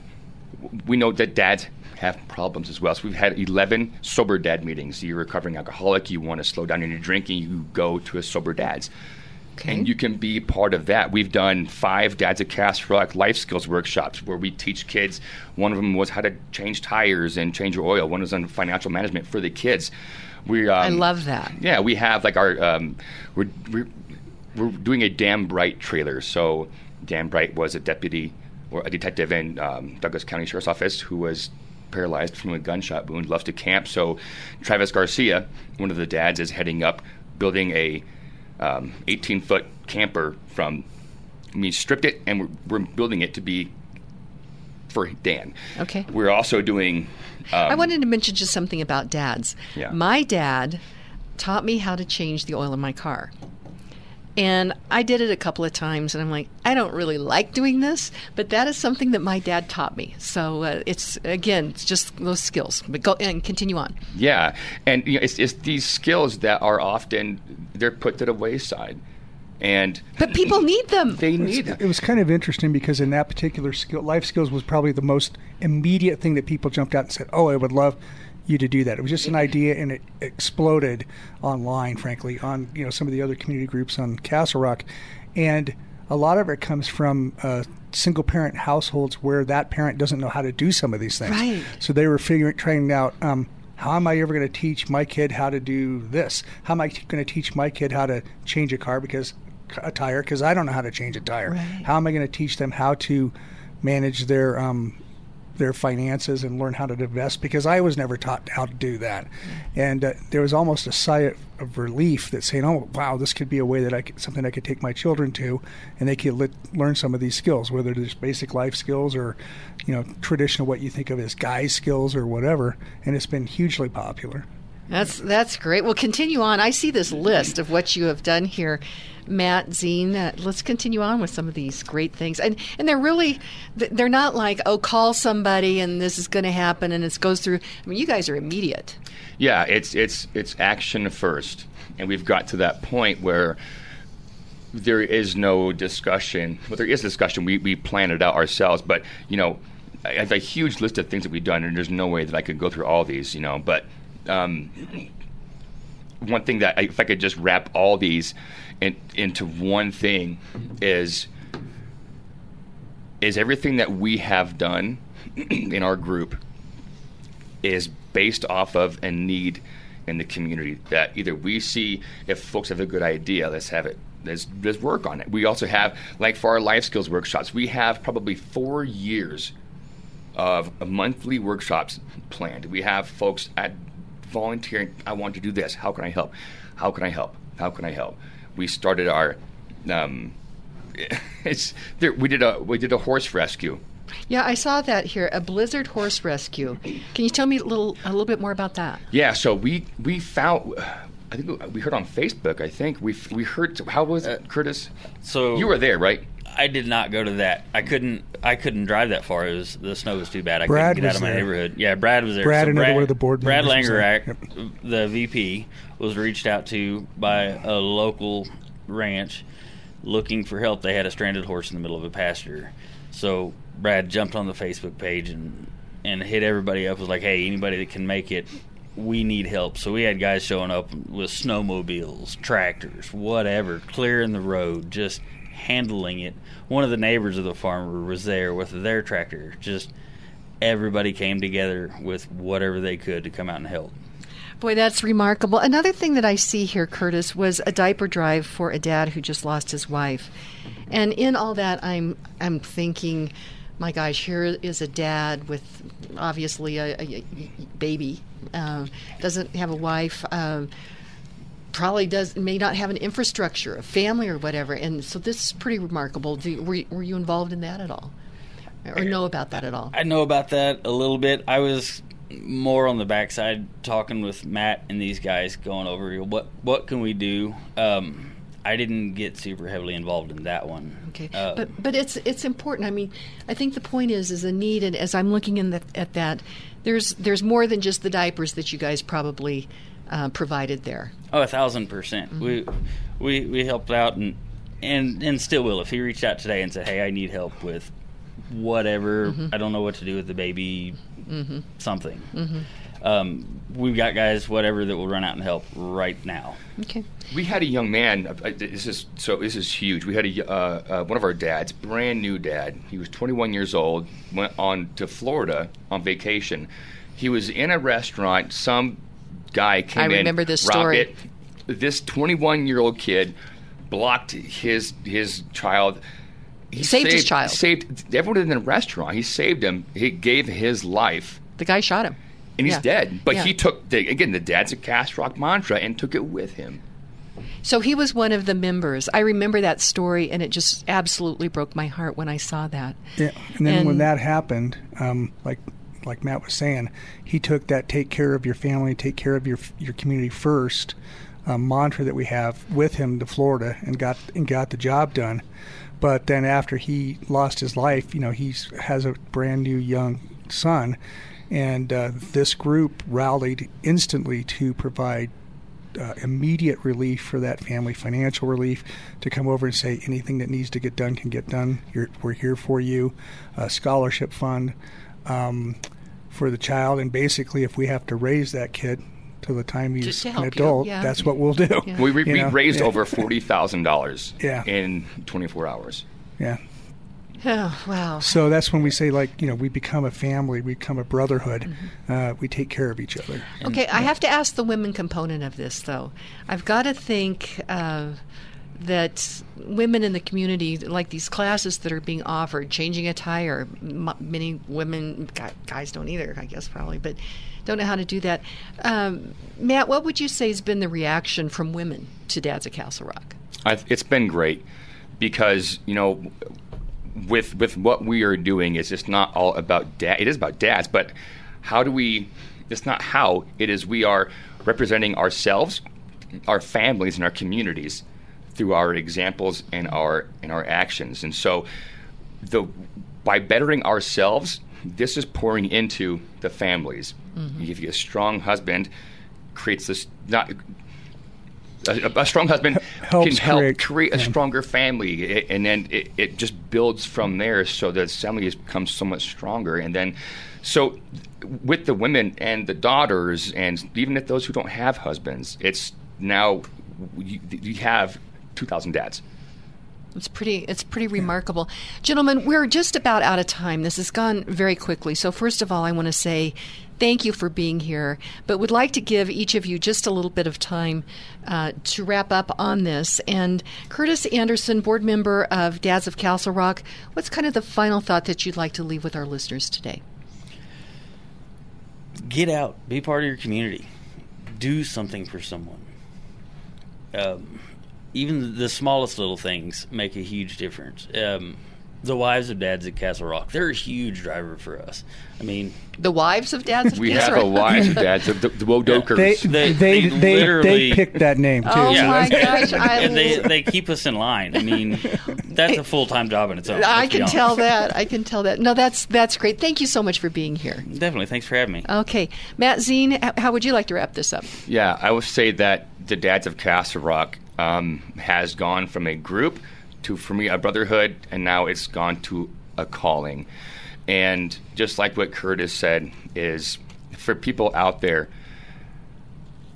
know that dads have problems as well. So we've had 11 sober dad meetings. You're a recovering alcoholic, you want to slow down in your drinking, you go to a sober dads. Okay. And you can be part of that. We've done 5 Dads of Castle Rock life skills workshops where we teach kids. One of them was how to change tires and change your oil. One was on financial management for the kids. I love that. Yeah, we have like our we're doing a Dan Bright trailer. So Dan Bright was a detective in Douglas County Sheriff's Office who was paralyzed from a gunshot wound, loves to camp. So Travis Garcia, one of the dads, is heading up building a 18-foot camper stripped it, and we're building it to be for Dan. Okay. We're also doing... I wanted to mention just something about dads. Yeah. My dad taught me how to change the oil in my car. And I did it a couple of times, and I'm like, I don't really like doing this, but that is something that my dad taught me. So it's just those skills. But go and continue on. Yeah, and it's these skills that are often they're put to the wayside, but people need them. They need them. It was kind of interesting because in that particular skill, life skills was probably the most immediate thing that people jumped out and said, "Oh, I would love you to do that." It was just an idea, and it exploded online, frankly, on some of the other community groups on Castle Rock, and a lot of it comes from single parent households where that parent doesn't know how to do some of these things. Right. So they were trying out how am I ever going to teach my kid how to do this? How am I going to teach my kid how to change a tire because I don't know how to change a tire? Right. How am I going to teach them how to manage their finances and learn how to invest, because I was never taught how to do that. And there was almost a sigh of relief that saying, oh, wow, this could be a way that something I could take my children to, and they could learn some of these skills, whether it's basic life skills or, traditional what you think of as guy skills or whatever. And it's been hugely popular. That's great. Well, continue on. I see this list of what you have done here, Matt Zine. Let's continue on with some of these great things. And they're not like, oh, call somebody and this is going to happen and it goes through. You guys are immediate. Yeah, it's action first. And we've got to that point where there is no discussion. Well, there is discussion. We plan it out ourselves. But, I have a huge list of things that we've done, and there's no way that I could go through all these, But one thing that if I could just wrap all these into one thing is everything that we have done in our group is based off of a need in the community that either we see if folks have a good idea, let's have it. Let's work on it. We also have, like for our life skills workshops, we have probably 4 years of monthly workshops planned. We have folks at volunteering. I want to do this. How can I help? How can I help? How can I help? We started our. We did a horse rescue. Yeah, I saw that here. A blizzard horse rescue. Can you tell me a little bit more about that? Yeah. So we found. I think we heard on Facebook. I think we heard. How was it, Curtis? So you were there, right? I did not go to that. I couldn't drive that far. The snow was too bad. I Brad couldn't get out of my neighborhood. Yeah, Brad was there. Brad, another one of the board members. Brad Langerack, Yep. the VP, was reached out to by a local ranch looking for help. They had a stranded horse in the middle of a pasture. So Brad jumped on the Facebook page and hit everybody up. Was like, hey, anybody that can make it, we need help. So we had guys showing up with snowmobiles, tractors, whatever, clearing the road, just handling it. One of the neighbors of the farmer was there with their tractor. Just everybody came together with whatever they could to come out and help. Boy, that's remarkable. Another thing that I see here, Curtis, was a diaper drive for a dad who just lost his wife. And in all that, I'm thinking, my gosh, here is a dad with obviously a baby, doesn't have a wife, probably may not have an infrastructure, a family or whatever. And so this is pretty remarkable. Were you involved in that at all? Or know about that at all? I know about that a little bit. I was more on the backside talking with Matt and these guys, going over what can we do. I didn't get super heavily involved in that one. Okay, but it's important. I mean, I think the point is a need, and as I'm looking at that, there's more than just the diapers that you guys probably provided there. Oh, 1,000%. Mm-hmm. We helped out and still will. If he reached out today and said, "Hey, I need help with whatever, I don't know what to do with the baby," something. We've got guys, whatever, that will run out and help right now. Okay. We had a young man. This is huge. We had one of our dads, brand new dad. He was 21 years old. Went on to Florida on vacation. He was in a restaurant. Some guy came in. I remember this story. Robbed it. This 21-year-old kid blocked his child. He saved his child. Saved everyone in the restaurant. He saved him. He gave his life. The guy shot him. And he's dead. But he took, the Dad's a Castle Rock mantra, and took it with him. So he was one of the members. I remember that story, and it just absolutely broke my heart when I saw that. Yeah, and then when that happened, like Matt was saying, he took that take care of your family, take care of your community first mantra that we have with him to Florida and got the job done. But then after he lost his life, he has a brand new young son. And this group rallied instantly to provide immediate relief for that family, financial relief, to come over and say anything that needs to get done can get done. We're here for you. A scholarship fund for the child. And basically, if we have to raise that kid till the time he's an adult, that's what we'll do. Yeah. We raised over $40,000 in 24 hours. Yeah. Oh, wow. So that's when we say, we become a family, we become a brotherhood. We take care of each other. Okay, I have to ask the women component of this, though. I've got to think that women in the community, like these classes that are being offered, changing a tire, many women, guys don't either, I guess, probably, but don't know how to do that. Matt, what would you say has been the reaction from women to Dads at Castle Rock? It's been great because, with what we are doing, it's not all about dad. It is about dads, but it's not how. It is we are representing ourselves, our families, and our communities through our examples and our actions. And so by bettering ourselves, this is pouring into the families. If you a strong husband creates this, a strong husband can help create a stronger family, and then it just builds from there, so the family becomes so much stronger. And then, so with the women and the daughters, and even if those who don't have husbands, it's now you have 2,000 dads. It's pretty remarkable. Gentlemen, we're just about out of time. This has gone very quickly. So first of all, I want to say thank you for being here, but would like to give each of you just a little bit of time to wrap up on this. And Curtis Anderson, board member of Dads of Castle Rock, what's kind of the final thought that you'd like to leave with our listeners today? Get out. Be part of your community. Do something for someone. Even the smallest little things make a huge difference. The wives of Dads at Castle Rock, they're a huge driver for us. I mean, the wives of Dads of we Castle have Rock. a wives of Dads, the Wodokers. They picked that name too. Oh my gosh! And they keep us in line. I mean, that's a full-time job in its own. I can tell that. No, that's great. Thank you so much for being here. Definitely. Thanks for having me. Okay, Matt Zine, how would you like to wrap this up? Yeah, I would say that the Dads of Castle Rock has gone from a group to, for me, a brotherhood, and now it's gone to a calling. And just like what Curtis said, is for people out there,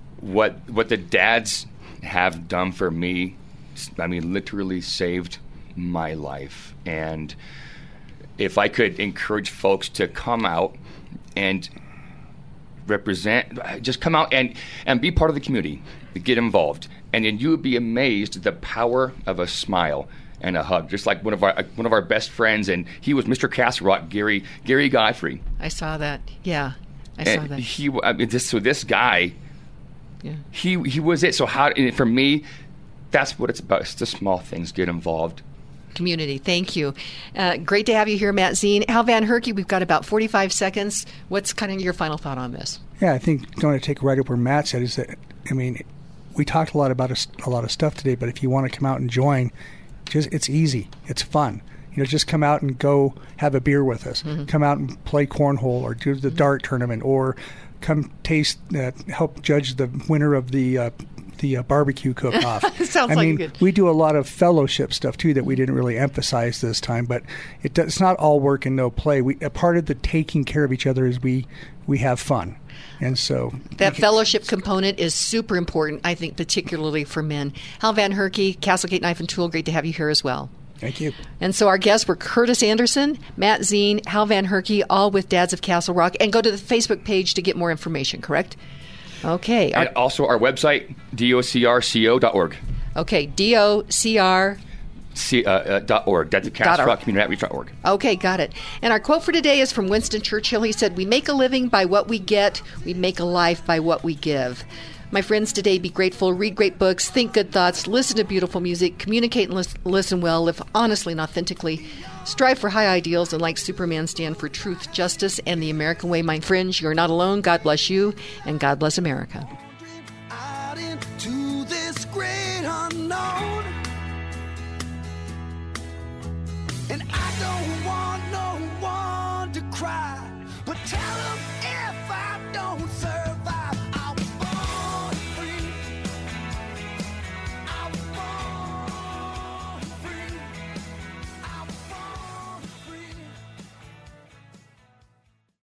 what the dads have done for me, I mean, literally saved my life. And if I could encourage folks to come out and just come out and be part of the community, get involved, and then you would be amazed at the power of a smile and a hug. Just like one of our best friends, and he was Mr. Castle Rock, Gary Godfrey. I saw that. Yeah, I saw that. This guy, yeah, he was it. So for me, that's what it's about. It's the small things. Get involved. Community. Thank you. Great to have you here, Matt Zine. Hal Van Herky, we've got about 45 seconds. What's kind of your final thought on this? Yeah, I think I'm going to take right up where Matt said is that, I mean, we talked a lot about a lot of stuff today, but if you want to come out and join, it's easy. It's fun. Just come out and go have a beer with us. Mm-hmm. Come out and play cornhole or do the dart tournament, or come help judge the winner of the barbecue cook-off. Sounds good. We do a lot of fellowship stuff too that we didn't really emphasize this time, but it's not all work and no play. A part of the taking care of each other is we have fun. And so that fellowship component is super important, I think, particularly for men. Hal Van Herky, Castlegate Knife and Tool, great to have you here as well. Thank you. And so our guests were Curtis Anderson, Matt Zine, Hal Van Herky, all with Dads of Castle Rock. And go to the Facebook page to get more information, correct? Okay. And also our website, docrco.org. Okay, docr. .org. That's the Castle Rock Community Outreach.org. Okay, got it. And our quote for today is from Winston Churchill. He said, "We make a living by what we get. We make a life by what we give." My friends, today, be grateful, read great books, think good thoughts, listen to beautiful music, communicate and listen well, live honestly and authentically, strive for high ideals, and like Superman, stand for truth, justice, and the American way. My friends, you're not alone. God bless you, and God bless America. Out into this great unknown, and I don't want no one to cry, but tell them